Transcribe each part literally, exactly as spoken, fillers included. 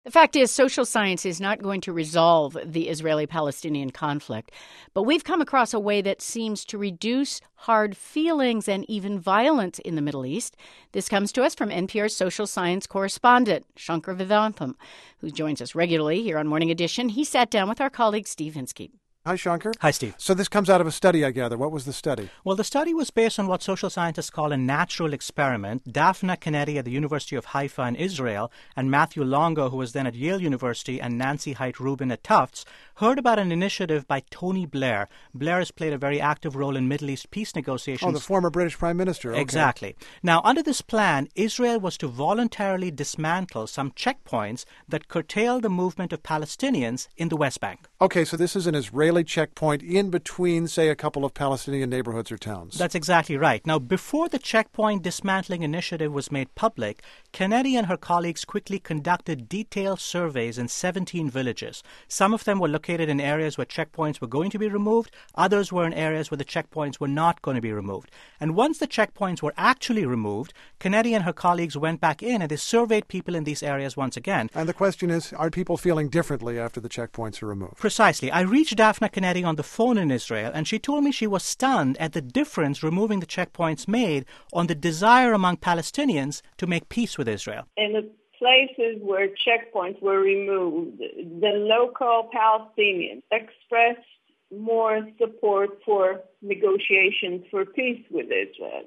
The fact is, social science is not going to resolve the Israeli-Palestinian conflict, but we've come across a way that seems to reduce hard feelings and even violence in the Middle East. This comes to us from N P R's social science correspondent, Shankar Vedantam, who joins us regularly here on Morning Edition. He sat down with our colleague Steve Inskeep. Hi, Shankar. Hi, Steve. So this comes out of a study, I gather. What was the study? Well, the study was based on what social scientists call a natural experiment. Daphna Kennedy at the University of Haifa in Israel and Matthew Longo, who was then at Yale University, and Nancy Haidt-Rubin at Tufts, heard about an initiative by Tony Blair. Blair has played a very active role in Middle East peace negotiations. Oh, the former British Prime Minister. Okay. Exactly. Now, under this plan, Israel was to voluntarily dismantle some checkpoints that curtail the movement of Palestinians in the West Bank. Okay, so this is an Israeli checkpoint in between, say, a couple of Palestinian neighborhoods or towns. That's exactly right. Now, before the checkpoint dismantling initiative was made public, Kennedy and her colleagues quickly conducted detailed surveys in seventeen villages. Some of them were located in areas where checkpoints were going to be removed. Others were in areas where the checkpoints were not going to be removed. And once the checkpoints were actually removed, Kennedy and her colleagues went back in and they surveyed people in these areas once again. And the question is, are people feeling differently after the checkpoints are removed? Precisely. I reached Daphna Kennedy on the phone in Israel, and she told me she was stunned at the difference removing the checkpoints made on the desire among Palestinians to make peace with Israel. In the places where checkpoints were removed, the local Palestinians expressed more support for negotiations for peace with Israel.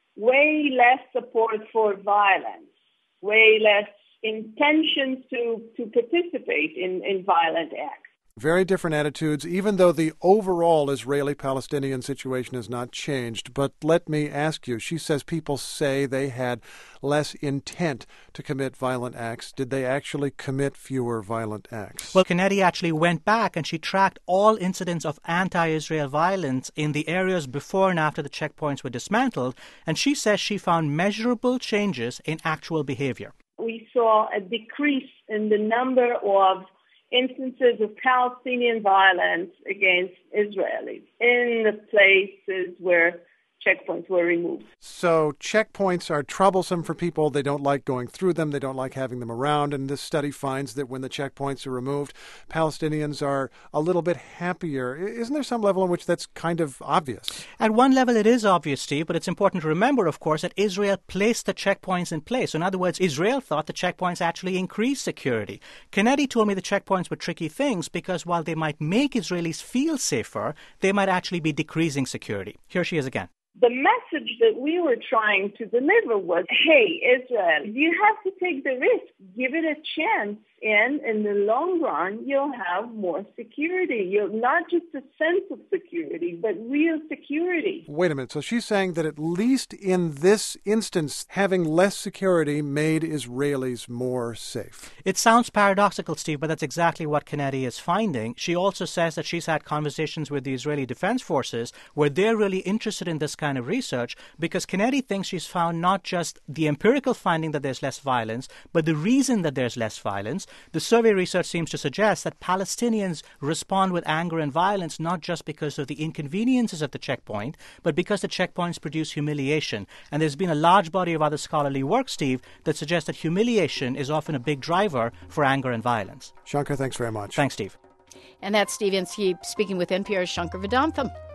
Way less support for violence, way less intentions to, to participate in, in violent acts. Very different attitudes, even though the overall Israeli-Palestinian situation has not changed. But let me ask you, she says people say they had less intent to commit violent acts. Did they actually commit fewer violent acts? Well, Kennedy actually went back and she tracked all incidents of anti-Israel violence in the areas before and after the checkpoints were dismantled, and she says she found measurable changes in actual behavior. We saw a decrease in the number of instances of Palestinian violence against Israelis in the places where checkpoints were removed. So checkpoints are troublesome for people. They don't like going through them. They don't like having them around. And this study finds that when the checkpoints are removed, Palestinians are a little bit happier. Isn't there some level in which that's kind of obvious? At one level it is obvious, Steve, but it's important to remember, of course, that Israel placed the checkpoints in place. So in other words, Israel thought the checkpoints actually increased security. Kennedy told me the checkpoints were tricky things because while they might make Israelis feel safer, they might actually be decreasing security. Here she is again. The message that we were trying to deliver was, hey, Israel, you have to take the risk. Give it a chance. And in the long run, you'll have more security. You'll not just a sense of security, but real security. Wait a minute. So she's saying that at least in this instance, having less security made Israelis more safe. It sounds paradoxical, Steve, but that's exactly what Kennedy is finding. She also says that she's had conversations with the Israeli Defense Forces where they're really interested in this kind of research because Kennedy thinks she's found not just the empirical finding that there's less violence, but the reason that there's less violence. The survey research seems to suggest that Palestinians respond with anger and violence not just because of the inconveniences of the checkpoint, but because the checkpoints produce humiliation. And there's been a large body of other scholarly work, Steve, that suggests that humiliation is often a big driver for anger and violence. Shankar, thanks very much. Thanks, Steve. And that's Steve Inskeep speaking with N P R's Shankar Vedantam.